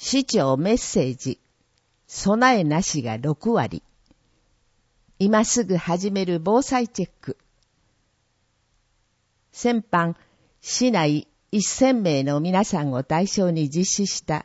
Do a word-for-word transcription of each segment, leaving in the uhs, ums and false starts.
市長メッセージ、備えなしがろくわり。今すぐ始める防災チェック。先般、市内せんめいの皆さんを対象に実施した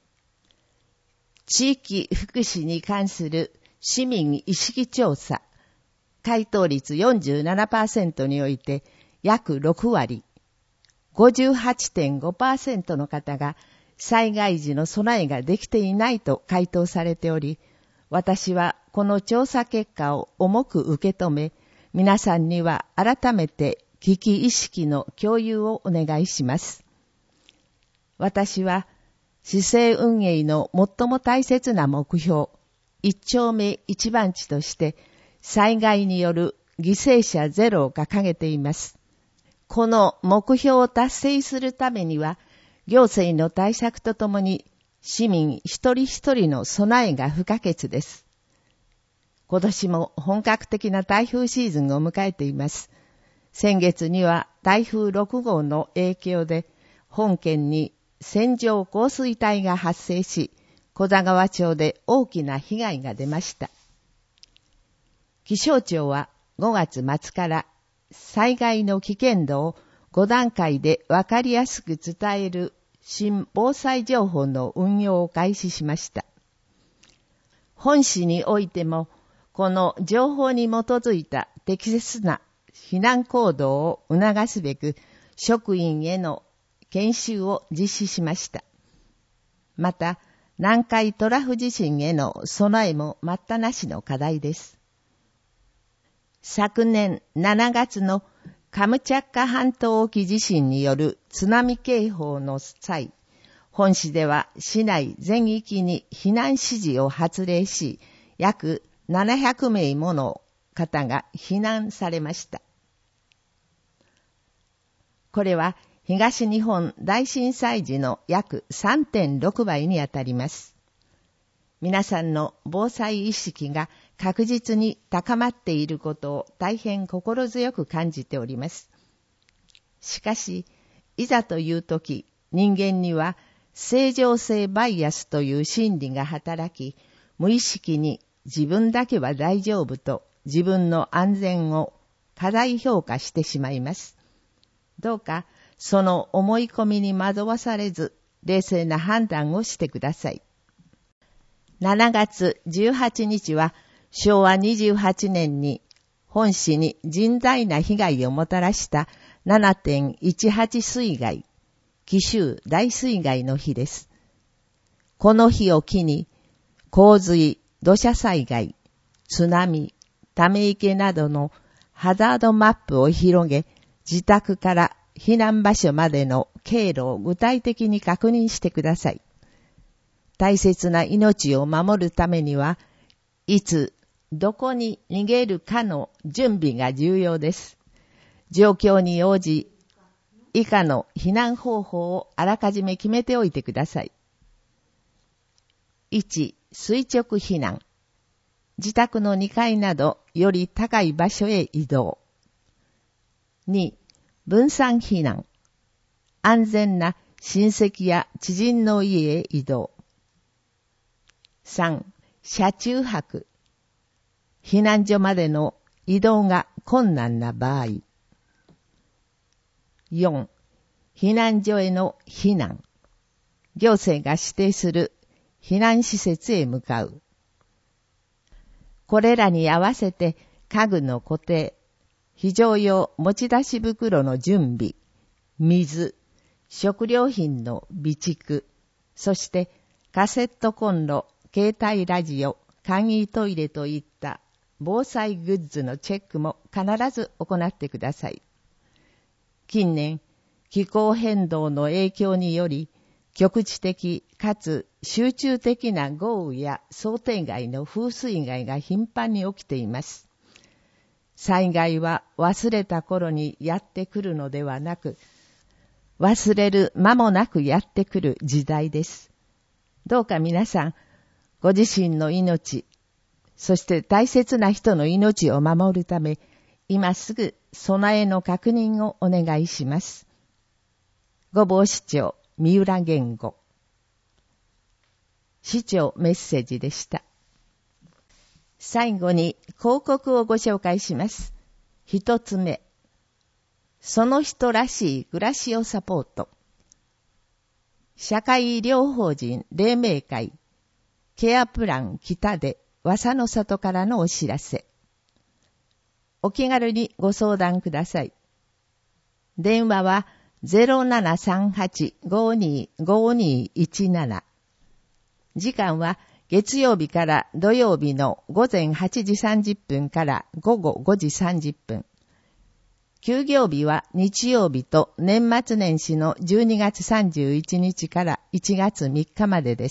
地域福祉に関する市民意識調査、回答率 よんじゅうななパーセント において約ろくわり、ごじゅうはちてんごパーセント の方が災害時の備えができていないと回答されており、私はこの調査結果を重く受け止め、皆さんには改めて危機意識の共有をお願いします。私は市政運営の最も大切な目標、一丁目一番地として災害による犠牲者ゼロを掲げています。この目標を達成するためには、行政の対策とともに市民一人一人の備えが不可欠です。今年も本格的な台風シーズンを迎えています。先月には台風ろくごうの影響で本県に線状降水帯が発生し、古座川町で大きな被害が出ました。気象庁はごがつまつから災害の危険度をごだんかいでわかりやすく伝える新防災情報の運用を開始しました。本市においても、この情報に基づいた適切な避難行動を促すべく、職員への研修を実施しました。また、南海トラフ地震への備えも待ったなしの課題です。昨年しちがつのカムチャッカ半島沖地震による津波警報の際、本市では市内全域に避難指示を発令し、約ななひゃくめいもの方が避難されました。これは東日本大震災時の約 さんてんろくばいにあたります。皆さんの防災意識が確実に高まっていることを大変心強く感じております。しかし、いざというとき、人間には正常性バイアスという心理が働き、無意識に自分だけは大丈夫と自分の安全を過大評価してしまいます。どうかその思い込みに惑わされず、冷静な判断をしてください。しちがつじゅうはちにちはしょうわにじゅうはちねんに本市に甚大な被害をもたらした ななてんいちはち 水害、紀州大水害の日です。この日を機に、洪水、土砂災害、津波、ため池などのハザードマップを広げ、自宅から避難場所までの経路を具体的に確認してください。大切な命を守るためには、いつ、どこに逃げるかの準備が重要です。状況に応じ、以下の避難方法をあらかじめ決めておいてください。いち、垂直避難。自宅のにかいなどより高い場所へ移動。に、分散避難。安全な親戚や知人の家へ移動。さん、車中泊。避難所までの移動が困難な場合。よん、避難所への避難。行政が指定する避難施設へ向かう。これらに合わせて家具の固定、非常用持ち出し袋の準備、水、食料品の備蓄、そしてカセットコンロ、携帯ラジオ、簡易トイレといった防災グッズのチェックも必ず行ってください。近年、気候変動の影響により、局地的かつ集中的な豪雨や想定外の風水害が頻繁に起きています。災害は忘れた頃にやってくるのではなく、忘れる間もなくやってくる時代です。どうか皆さん、ご自身の命、そして大切な人の命を守るため、今すぐ備えの確認をお願いします。御坊市長、三浦源吾。 市長メッセージでした。最後に広告をご紹介します。一つ目、その人らしい暮らしをサポート。社会医療法人黎明会ケアプラン北で和の里からのお知らせ。お気軽にご相談ください。電話は ゼロななさんはち ごにごにいちなな。時間は月曜日から土曜日の午前はちじさんじゅっぷんから午後ごじさんじゅっぷん。休業日は日曜日と年末年始のじゅうにがつさんじゅういちにちからいちがつみっかまでです。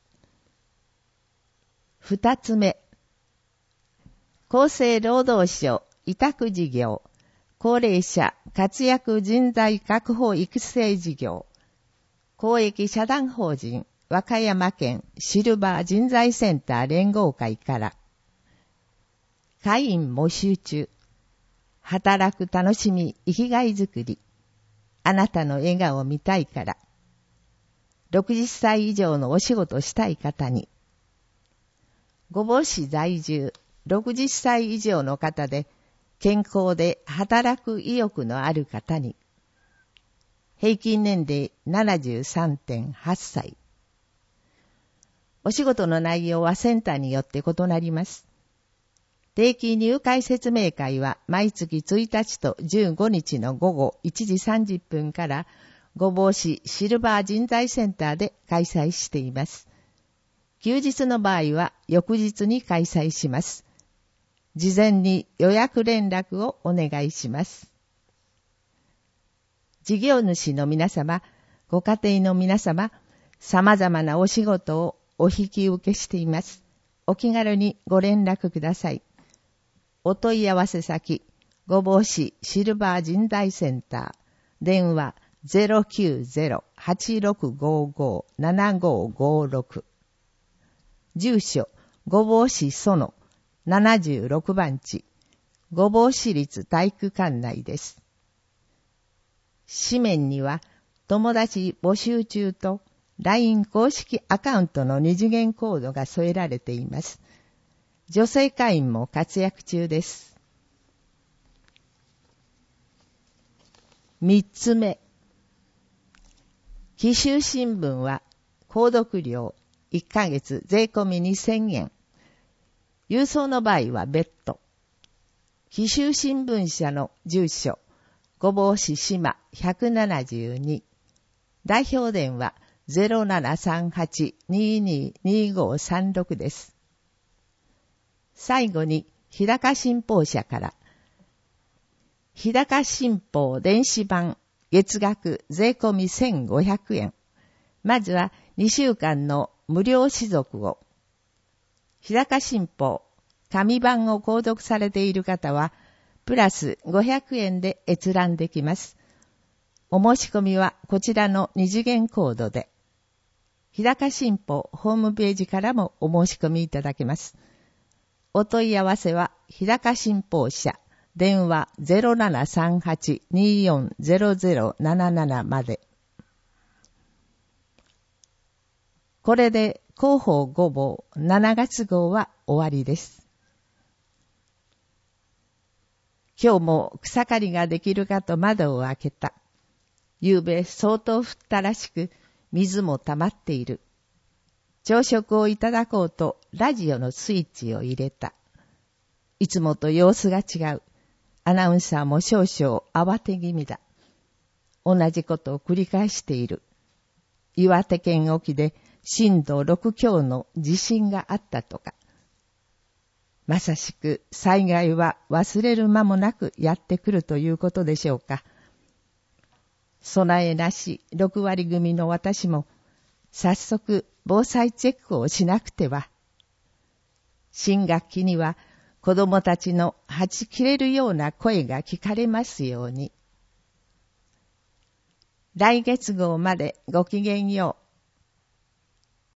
二つ目、厚生労働省委託事業、高齢者活躍人材確保育成事業、公益社団法人和歌山県シルバー人材センター連合会から、会員募集中、働く楽しみ生きがいづくり、あなたの笑顔を見たいから、ろくじゅっさい以上のお仕事したい方に、御坊市在住ろくじゅっさい以上の方で健康で働く意欲のある方に、平均年齢 ななじゅうさんてんはっさい。お仕事の内容はセンターによって異なります。定期入会説明会は毎月ついたちとじゅうごにちの午後いちじさんじゅっぷんから御坊市シルバー人材センターで開催しています。休日の場合は翌日に開催します。事前に予約連絡をお願いします。事業主の皆様、ご家庭の皆様、様々なお仕事をお引き受けしています。お気軽にご連絡ください。お問い合わせ先、御坊市シルバー人材センター、電話 ゼロきゅうゼロ はちろくごご ななごごろく。住所、御坊市園ななじゅうろくばんち、御坊市立体育館内です。紙面には、友達募集中と ライン 公式アカウントの二次元コードが添えられています。女性会員も活躍中です。三つ目。紀州新聞は、購読料いっかげつ税込みにせんえん。郵送の場合は別途。紀州新聞社の住所、御坊市島ひゃくななじゅうに。代表電話 ゼロななさんはち にににごさんろく です。最後に、日高新報社から、日高新報電子版月額税込みせんごひゃくえん。まずはにしゅうかんの無料試読を。日高新報、紙版を購読されている方は、プラスごひゃくえんで閲覧できます。お申し込みはこちらの二次元コードで、日高新報ホームページからもお申し込みいただけます。お問い合わせは、日高新報社、電話 ゼロななさんはち によんゼロゼロなななな まで。これで広報ごぼうしちがつごうは終わりです。今日も草刈りができるかと窓を開けた。夕べ相当降ったらしく、水も溜まっている。朝食をいただこうとラジオのスイッチを入れた。いつもと様子が違う。アナウンサーも少々慌て気味だ。同じことを繰り返している。岩手県沖で震度ろくきょうの地震があったとか。まさしく災害は忘れる間もなくやってくるということでしょうか。備えなしろくわり組の私も早速防災チェックをしなくては。新学期には子どもたちのはち切れるような声が聞かれますように。来月号までごきげんよう。